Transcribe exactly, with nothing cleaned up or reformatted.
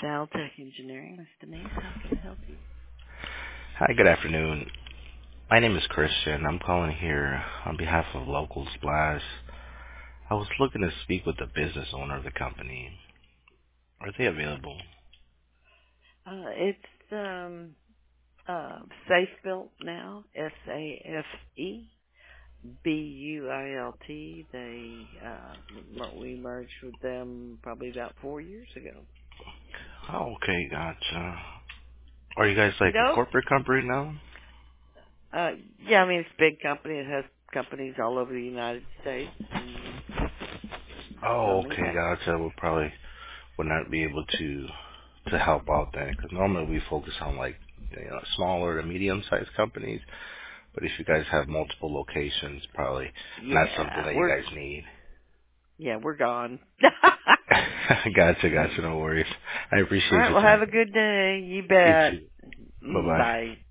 Altec Engineering. Miss Denise, how can I help you? Hi, good afternoon. My name is Christian. I'm calling here on behalf of Local Splash. I was looking to speak with the business owner of the company. Are they available? Uh, it's um, uh, Safe Built now, S A F E B U I L T. They uh, mer- we merged with them probably about four years ago. Oh, okay, gotcha. Are you guys You like a know? corporate company now? Uh, yeah, I mean it's a big company. It has companies all over the United States and Oh, some in okay, Texas. gotcha. We probably would not be able to to help out then, because normally we focus on like you know smaller to medium-sized companies. But if you guys have multiple locations, probably not something Yeah, that you we're guys need. yeah we're gone. Gotcha, gotcha. No worries. I All appreciate right, your well, have time. a good day. You You bet. too. Bye Mm, bye. bye.